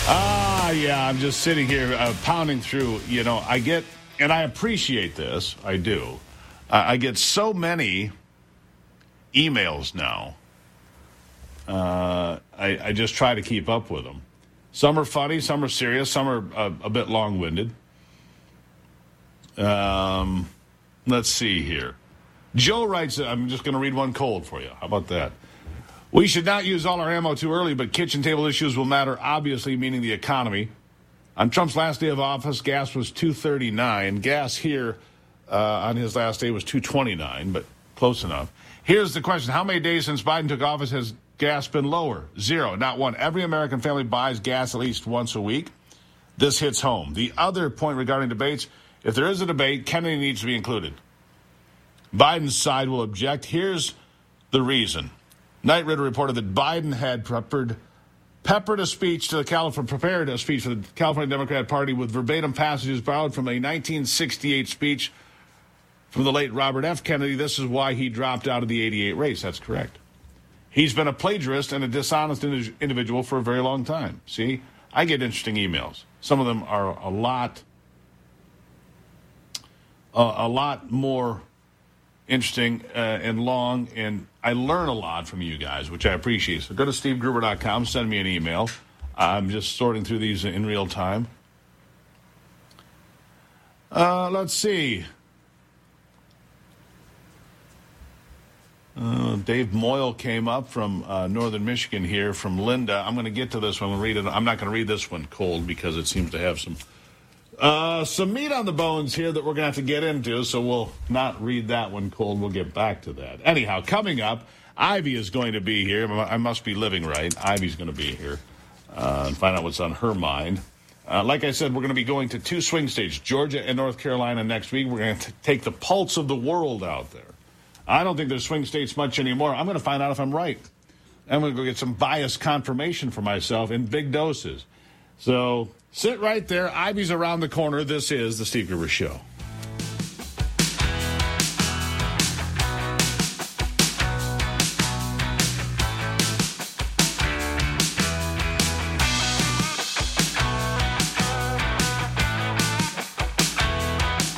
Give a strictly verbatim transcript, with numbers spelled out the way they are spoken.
Ah, yeah, I'm just sitting here uh, pounding through. You know, I get, and I appreciate this, I do. Uh, I get so many emails now. Uh, I, I just try to keep up with them. Some are funny, some are serious, some are a, a bit long-winded. Um, let's see here. Joe writes, I'm just going to read one cold for you. How about that? We should not use all our ammo too early, but kitchen table issues will matter, obviously, meaning the economy. On Trump's last day of office, gas was two thirty-nine. Gas here uh, on his last day was two twenty-nine, but close enough. Here's the question. How many days since Biden took office has gas been lower? Zero, not one. Every American family buys gas at least once a week. This hits home. The other point regarding debates, if there is a debate, Kennedy needs to be included. Biden's side will object. Here's the reason. Knight Ridder reported that Biden had peppered, peppered a speech to the California, prepared a speech for the California Democrat Party with verbatim passages borrowed from a nineteen sixty-eight speech from the late Robert F. Kennedy. This is why he dropped out of the eighty-eight race. That's correct. He's been a plagiarist and a dishonest individual for a very long time. See, I get interesting emails. Some of them are a lot, uh, a lot more interesting uh, and long, and I learn a lot from you guys, which I appreciate. So go to steve gruber dot com, send me an email. I'm just sorting through these in real time. Uh, let's see. Uh, Dave Moyle came up from uh, northern Michigan here, from Linda. I'm going to get to this one and read it. I'm not going to read this one cold because it seems to have some Uh, some meat on the bones here that we're going to have to get into, so we'll not read that one cold. We'll get back to that. Anyhow, coming up, Ivy is going to be here. I must be living right. Ivy's going to be here uh, and find out what's on her mind. Uh, like I said, we're going to be going to two swing states, Georgia and North Carolina, next week. We're going to take the pulse of the world out there. I don't think there's swing states much anymore. I'm going to find out if I'm right. I'm going to go get some bias confirmation for myself in big doses. So sit right there. Ivy's around the corner. This is the Steve Gruber Show.